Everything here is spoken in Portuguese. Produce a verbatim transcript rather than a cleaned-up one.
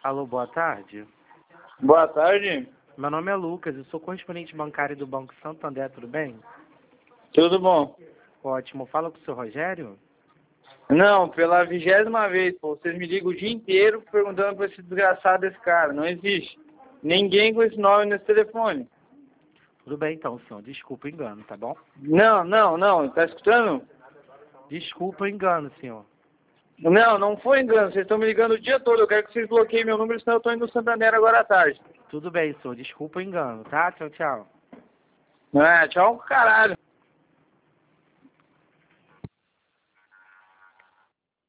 Alô, boa tarde. Boa tarde. Meu nome é Lucas, eu sou correspondente bancário do Banco Santander, tudo bem? Tudo bom? Ótimo. Fala com o seu Rogério? Não, pela vigésima vez, pô. Vocês me ligam o dia inteiro perguntando pra esse desgraçado desse cara. Não existe. Ninguém com esse nome nesse telefone. Tudo bem então, senhor. Desculpa o engano, tá bom? Não, não, não. Tá escutando? Desculpa o engano, senhor. Não, não foi engano. Vocês estão me ligando o dia todo. Eu quero que vocês bloqueiem meu número, senão eu tô indo no Santander agora à tarde. Tudo bem, senhor. Desculpa o engano, tá? Tchau, tchau. É, tchau, caralho.